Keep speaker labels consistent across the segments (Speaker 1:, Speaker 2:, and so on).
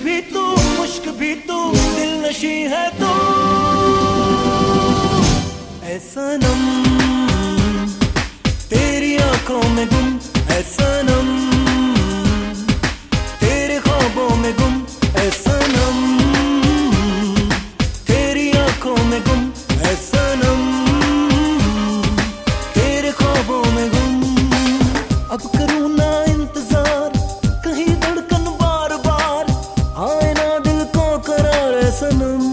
Speaker 1: भी तू, मुश्क भी तू, दिल नशी है तू। ऐ सनम तेरी आंखों में गुम, ऐ सनम तेरे ख्वाबों में गुम, ऐ सनम तेरी आंखों में गुम, ऐ सनम तेरे ख्वाबों में गुम। अब करूँ ना इंतजार, कहीं धड़कन बार बार आए ना दिल को करार, ऐ सनम।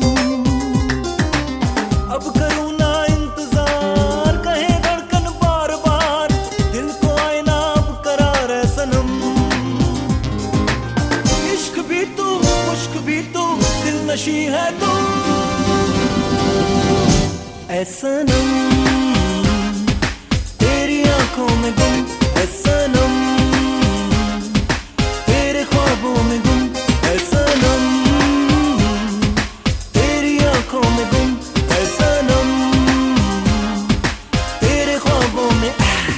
Speaker 1: अब करूँ ना इंतजार, कहीं धड़कन बार बार दिल को आए ना अब करार, ऐ सनम। इश्क भी तू, मुश्क भी तू, दिल नशी है तू। ऐ सनम तेरी आंखों में गुम, ऐ सनम तेरे ख्वाबों में गुम, ऐ सनम तेरी आंखों में गुम, ऐ सनम तेरे ख्वाबों में।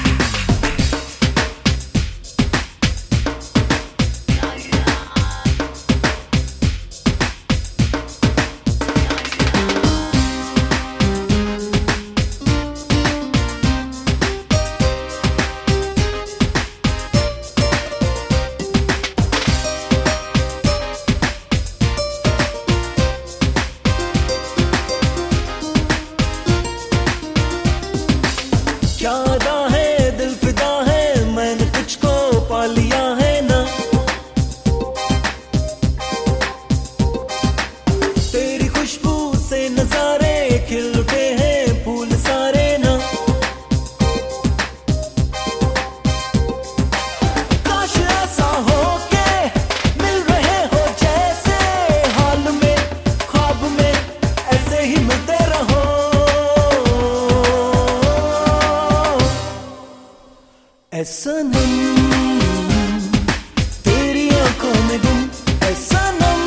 Speaker 1: क्या अदा है, दिल फिदा है, मैंने तुझको पा लिया है ना। तेरी खुशबू से नजारे खिल उठे हैं फूल सारे ना। काश ऐसा हो के मिल रहे हो जैसे हाल में, ख्वाब में ऐसे ही मिलते रहो। ऐ सनम तेरी आंखों में गुम, ऐ सनम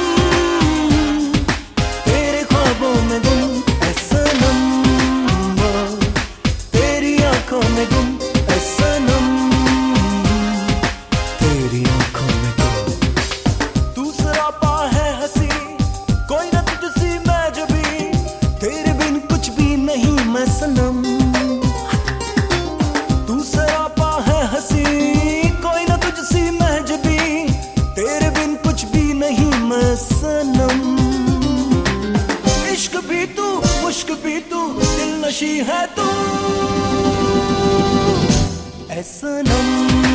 Speaker 1: तेरे ख्वाबों में गुम, ऐ सनम तेरी आंखों में गुम, ऐ सनम तेरी आंखों में गुम। तू सरापा है हंसी, कोई ना तुझसी मैं जब भी, तेरे बिन कुछ भी नहीं मैं सनम। तू सरापा है हंसी, कोई ना तुझसी महजबी, तेरे बिन कुछ भी नहीं मैं सनम। इश्क भी तू, मुश्क भी तू, दिल नशी है तू। ऐ सनम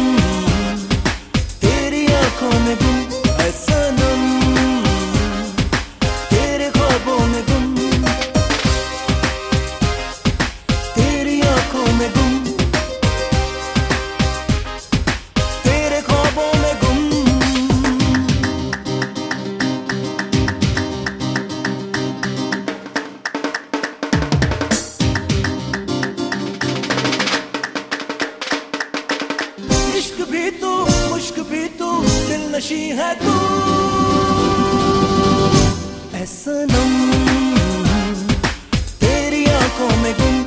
Speaker 1: तेरी आंखों में गुम, ऐ सनम तेरे ख्वाबों में गुम, तेरी आंखों में गुम, तेरे ख्वाबों में गुम। इश्क भी तू, मुश्क भी तू, दिल नशी है तू। ऐ सनम तेरी आंखों में गुम,